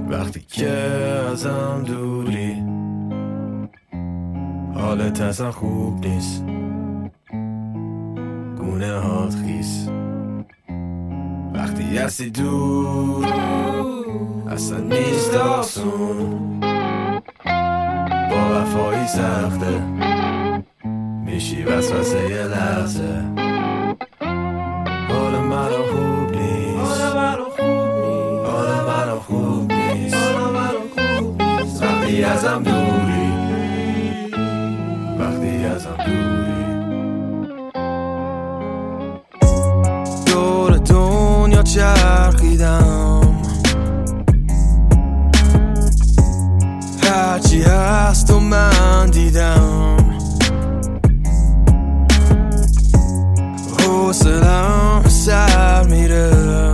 وقتی که ازم دوری حالت اصلا خوب نیست، گونه هات خیس. وقتی هستی دور اصلا نیست آسون، با وفایی سخته میشی وسوسه یه لحظه. حال منو خوب نیست، حال منو خوب نیست. وقتی ازم دوری، وقتی ازم دوری. دور دنیا چرخیدم، هرچی هست و من دیدم. حوصله‌ام سر میره،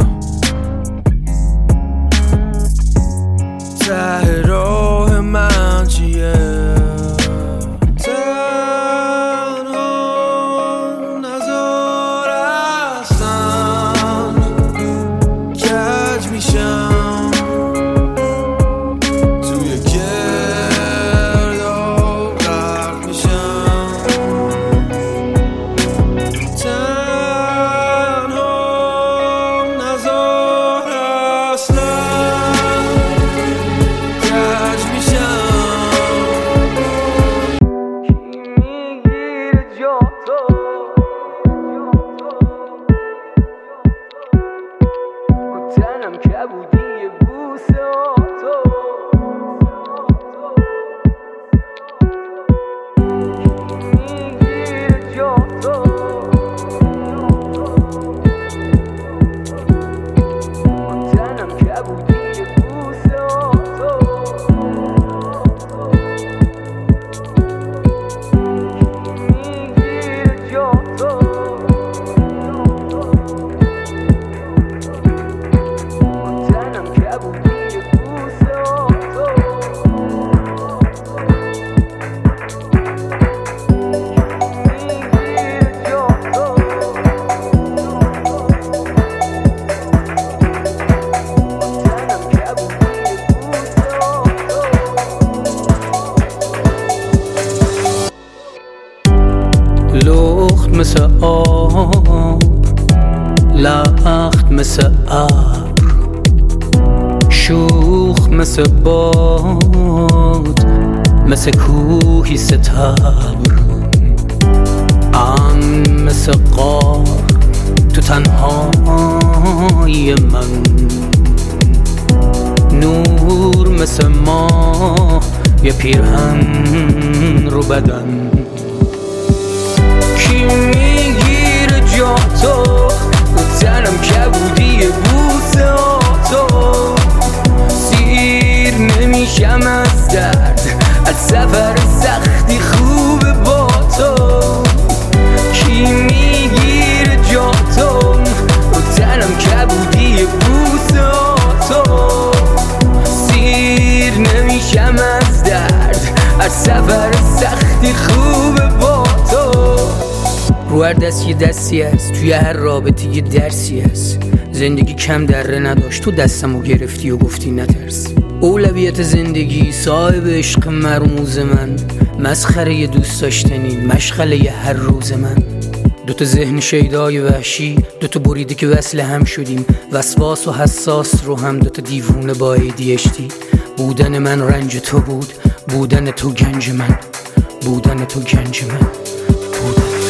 ته راه من چیه؟ تنها نزار هستم، کج میشم توی گرداب غرق میشم. تنها نزار هستم، کج میشم. میگیره جا تو، رو تنم کبودی یه بوسه تو. میگیره جا تو، رو تنم کبودی یه بوسه تو. میگیره جا تو، رو تنم کبودی یه بوسه تو. میگیره جا تو، تنم کبودی یه بوسه تو. لخت مثل آب، لخت مثل ابر، شوخ مثل باد، مثل کوهی ستبر. امن مثل غار تو تنهای من، نور مثل ماه یه پیرهن رو بدن. کی میگیره جا تو، رو تنم کبودی یه بوسه تو. سیر نمیشم از درد، از سفر سختی خوبه با تو. کی میگیره جا تو، رو تنم کبودی یه بوسه تو. سیر نمیشم از درد، از سفر سختی خوبه با تو. رو هر دست یه دستی هست، توی هر رابطه یه درسی هست. زندگی کم دره نداشت، تو دستمو گرفتی و گفتی نترس. اولویت زندگی صاحب عشق مرموز من، مسخره یه دوست داشتنی، مشغله یه هر روز من. دوتا ذهن شیدای وحشی، دوتا بریده که وصل هم شدیم. وسواس و حساس رو هم دوتا دیوونه با ADHD. بودن من رنج تو بود، بودن تو گنج من، بودن تو گنج من، بودن تو.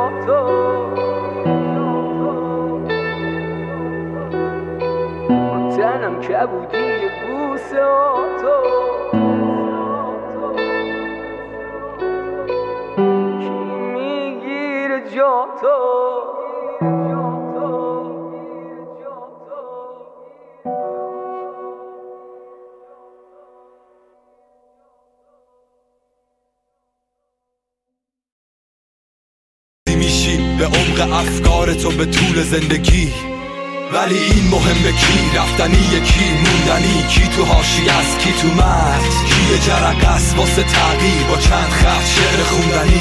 تنم کبودی یه بوسه تو کی میگیره جا تو میشی به عمق افکار تو به طول زندگی، ولی این مهمه کی رفتنی کی موندنی، کی تو حاشیه است کی تو مرز، کی یه جرقه است واسه تغییر با چند خط شعر خوندنی.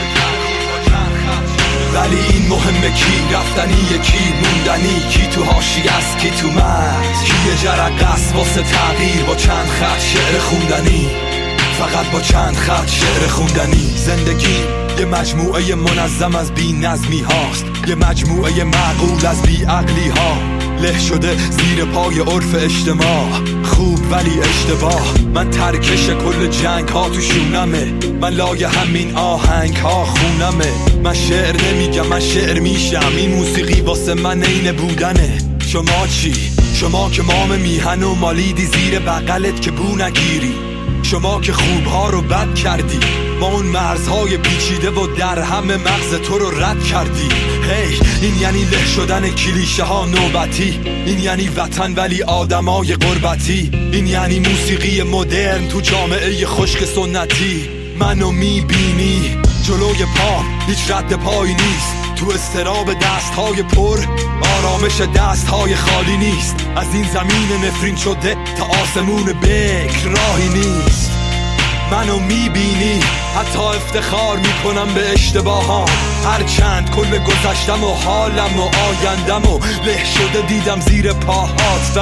ولی این مهمه کی رفتنی کی موندنی، کی تو حاشیه است کی تو مرز، کی یه جرقه است واسه تغییر با چند خط شعر خوندنی، فقط با چند خط شعر خوندنی. زندگی یه مجموعه منظم از بی نظمی هاست، یه مجموعه معقول از بی عقلی ها، له شده زیر پای عرف اجتماع. خوب ولی اشتباه، من ترکش کل جنگ ها تو شونمه، من لای همین آهنگ ها خونمه. من شعر نمیگم من شعر میشم، این موسیقی واسه من عین بودنه. شما چی؟ شما که مام میهن و مالیدی زیر بغلت که بو نگیری، شما که خوبها رو بد کردی، ما اون مرزهای پیچیده و در همه مغز تو رو رد کردی. هی این یعنی له شدن کلیشه ها نوبتی، این یعنی وطن ولی آدمای غربتی، این یعنی موسیقی مدرن تو جامعه خشک سنتی. منو میبینی جلوی پا هیچ رد پایی نیست، تو استراب دستهای پر آرامش دستهای خالی نیست. از این زمین نفرین شده تا آسمون بکر راهی نیست. منو میبینی حتی افتخار میکنم به اشتباهام، هرچند کل گذشتم و حالم و آیندم و له شده دیدم زیر پاهات.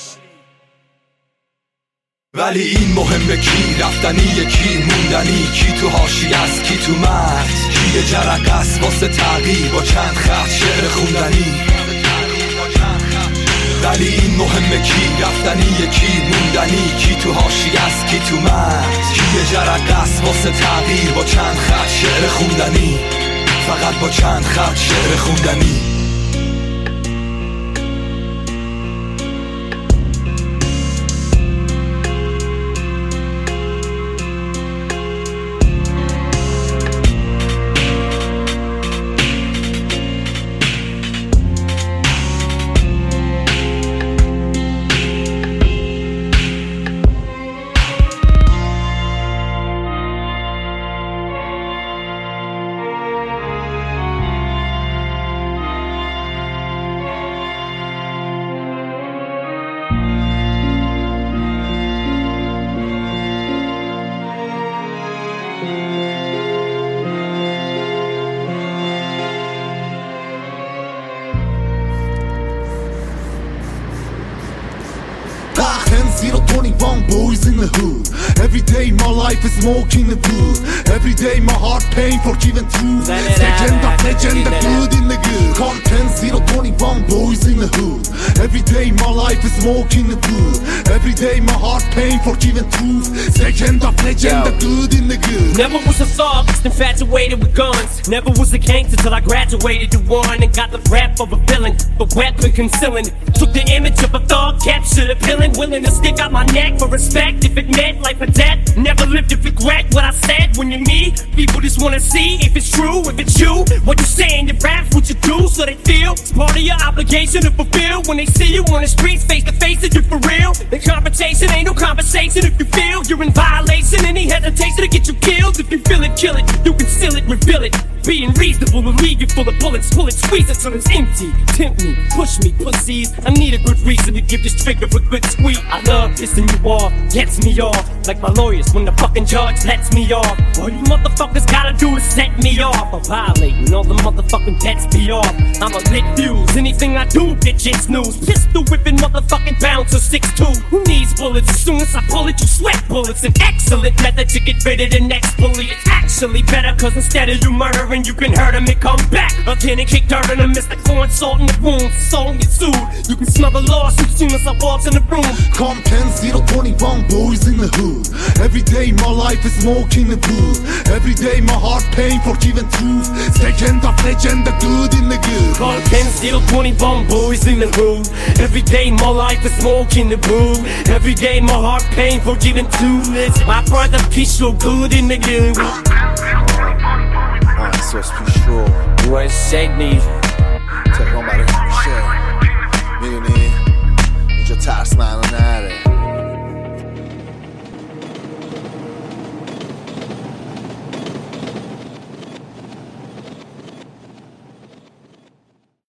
ولی این مهمه کی رفتنی کی موندنی، کی تو حاشیه است کی تو مرز، کی یه جرقه است واسه تغییر با چند خط شعر خوندنی. ولی این مهمه کی رفتنی کی موندنی، کی تو حاشیه است کی تو مرز، کی یه جرقه است واسه تغییر با چند خط شعر خوندنی، فقط با چند خط شعر خوندنی. Boys in the hood. Every day my life is smoking the wood. Every day my heart pain forgiven too. Second of legend, the good in the good. Content 021 boys in the hood. Every day my life is smoking the wood. Every day my heart pain forgiven too. Second of legend, the good in the good. Never was a thug, just infatuated with guns. Never was a gangster till I graduated to one and got the rap of a villain, the weapon concealing. Took the image of a thug, captured a villain, willing to stick out my neck for respect. If it meant life or death, never lived to regret what I said. When you meet people, just wanna see if it's true, if it's you. What you say in your raps, what you do, so they feel it's part of your obligation to fulfill. When they see you on the streets, face to face, that you're for real. The confrontation ain't no conversation. If you feel you're in violation, any hesitation to get you killed. If you feel it, kill it. You can seal it, reveal it. Being reasonable will leave you full of bullets. Pull it, squeeze it till it's empty. Tempt me, push me, pussies. I need a good reason to give this trigger a good squeeze. I love pissing you off, gets me off. Like my lawyers when the fucking judge lets me off. All you motherfuckers gotta do is set me off. I'm violating all the motherfucking pets be off. I'm a lit fuse, anything I do, bitch, it's news. Pistol whipping motherfucking bouncer 6'2". Who needs bullets? As soon as I pull it, you sweat bullets. An excellent method to get rid of the next bully. It's actually better, cause instead of you murdering and you can hurt him and come back again and kick dirt in him. It's the corn salt in the wounds, soul get sued. You can smell the lawsuit soon as I walk in the room. Come 10-0-21 boys in the hood. Every day my life is smoking the booth. Every day my heart pain for giving truth. Second of legend, the good in the good. Call 10-0-21 boys in the hood. Every day my life is smoking the booth. Every day my heart pain for giving truth. My brother peace so good in the good. Ça se plus chaud. Ouais, c'est